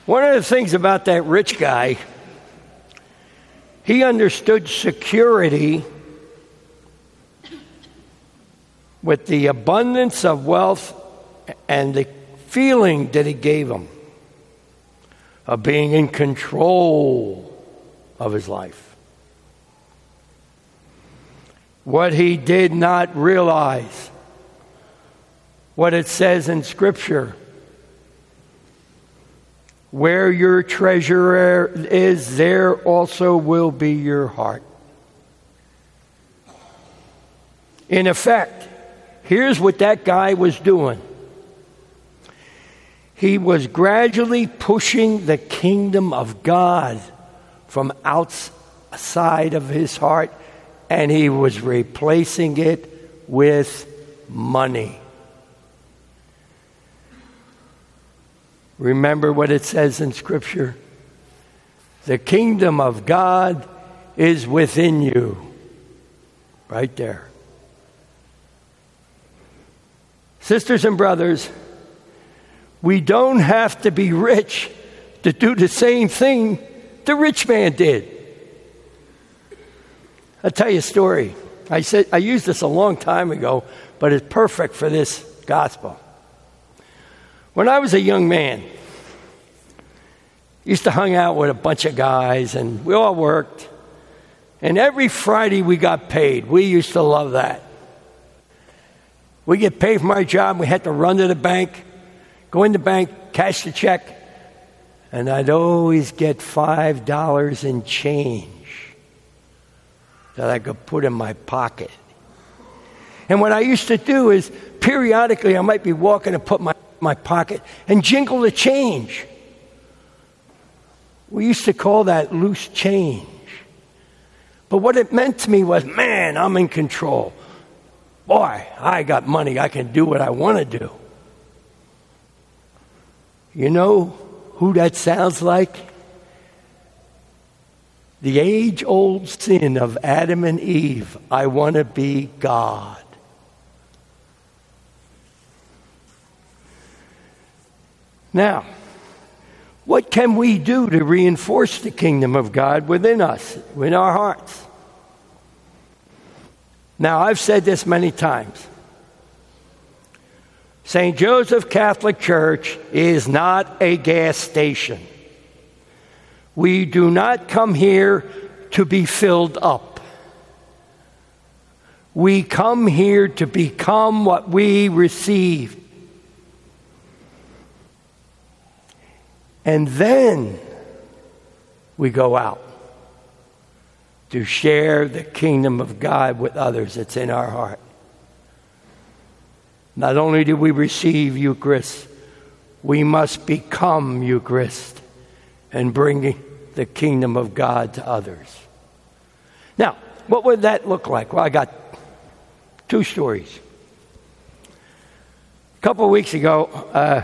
One of the things about that rich guy, he understood security with the abundance of wealth and the feeling that it gave him of being in control of his life. What he did not realize, what it says in Scripture, where your treasure is, there also will be your heart. In effect, here's what that guy was doing. He was gradually pushing the kingdom of God from outside of his heart, and he was replacing it with money. Remember what it says in Scripture. The kingdom of God is within you. Right there. Sisters and brothers, we don't have to be rich to do the same thing the rich man did. I'll tell you a story. I used this a long time ago, but it's perfect for this gospel. When I was a young man, I used to hang out with a bunch of guys, and we all worked. And every Friday we got paid. We used to love that. We get paid from our job. We had to run to the bank, go in the bank, cash the check, and I'd always get $5 in change that I could put in my pocket. And what I used to do is, periodically I might be walking and put my pocket and jingle the change. We used to call that loose change. But what it meant to me was, man, I'm in control. Boy, I got money. I can do what I want to do. You know who that sounds like? The age-old sin of Adam and Eve. I want to be God. Now, what can we do to reinforce the kingdom of God within us, in our hearts? Now, I've said this many times. St. Joseph Catholic Church is not a gas station. We do not come here to be filled up. We come here to become what we receive. And then we go out to share the kingdom of God with others that's in our heart. Not only do we receive Eucharist, we must become Eucharist and bring the kingdom of God to others. Now, what would that look like? Well, I got two stories. A couple of weeks ago,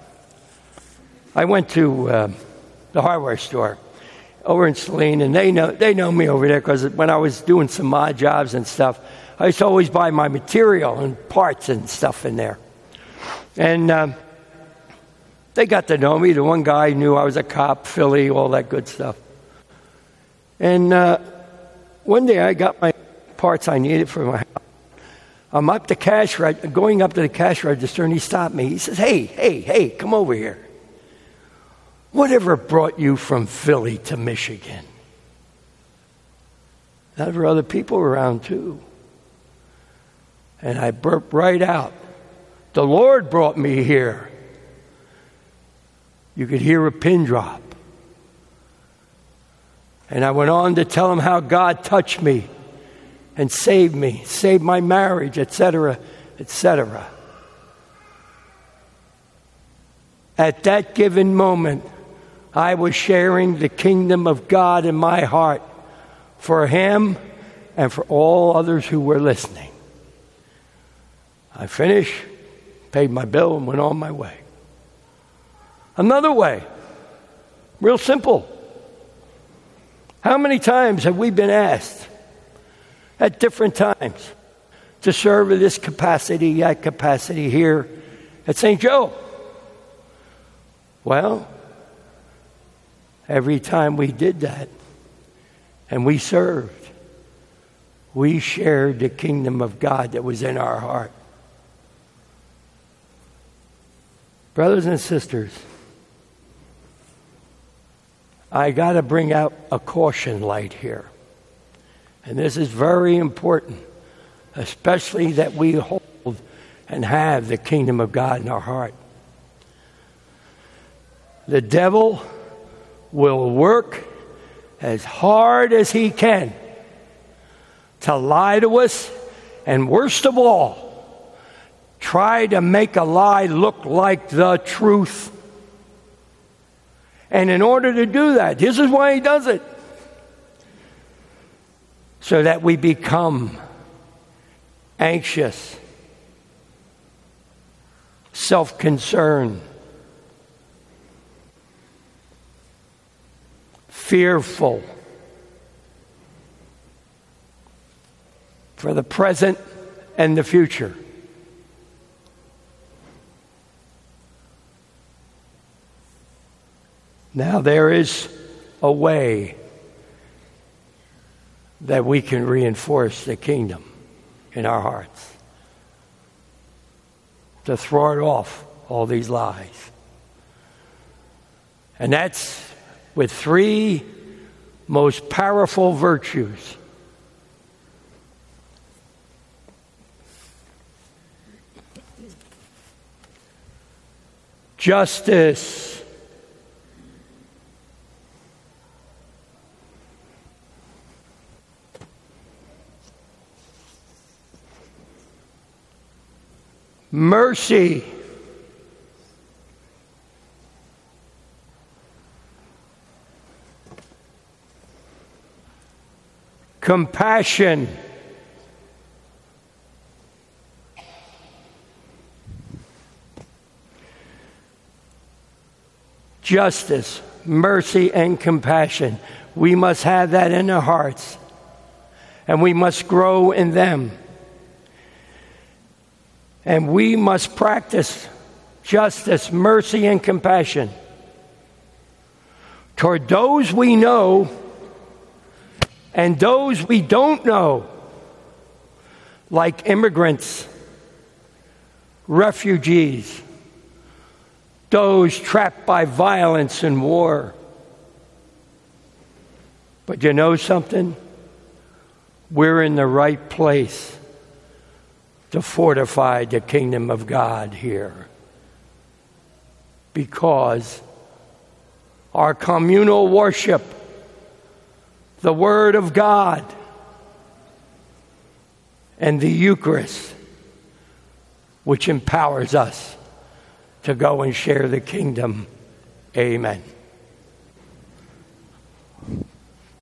I went to the hardware store over in Saline, and they know me over there because when I was doing some odd jobs and stuff, I used to always buy my material and parts and stuff in there. And they got to know me. The one guy knew I was a cop, Philly, all that good stuff. And one day I got my parts I needed for my house. I'm going up to the cash register, and he stopped me. He says, hey, come over here. Whatever brought you from Philly to Michigan? There were other people around too. And I burped right out. The Lord brought me here. You could hear a pin drop. And I went on to tell him how God touched me and saved me, saved my marriage, etc., etc. At that given moment, I was sharing the kingdom of God in my heart for him and for all others who were listening. I finished, paid my bill, and went on my way. Another way, real simple. How many times have we been asked at different times to serve in this capacity, that capacity here at St. Joe? Well, every time we did that and we served, we shared the kingdom of God that was in our heart. Brothers and sisters, I got to bring out a caution light here. And this is very important, especially that we hold and have the kingdom of God in our heart. The devil will work as hard as he can to lie to us, and worst of all, try to make a lie look like the truth. And in order to do that, this is why he does it, so that we become anxious, self-concerned, fearful for the present and the future. Now, there is a way that we can reinforce the kingdom in our hearts, to thwart off all these lies. And that's with three most powerful virtues. Justice, mercy, compassion, justice, mercy, and compassion. We must have that in our hearts, and we must grow in them. And we must practice justice, mercy, and compassion toward those we know and those we don't know, like immigrants, refugees, those trapped by violence and war. But you know something? We're in the right place to fortify the kingdom of God here, because our communal worship, the Word of God, and the Eucharist, which empowers us to go and share the kingdom. Amen.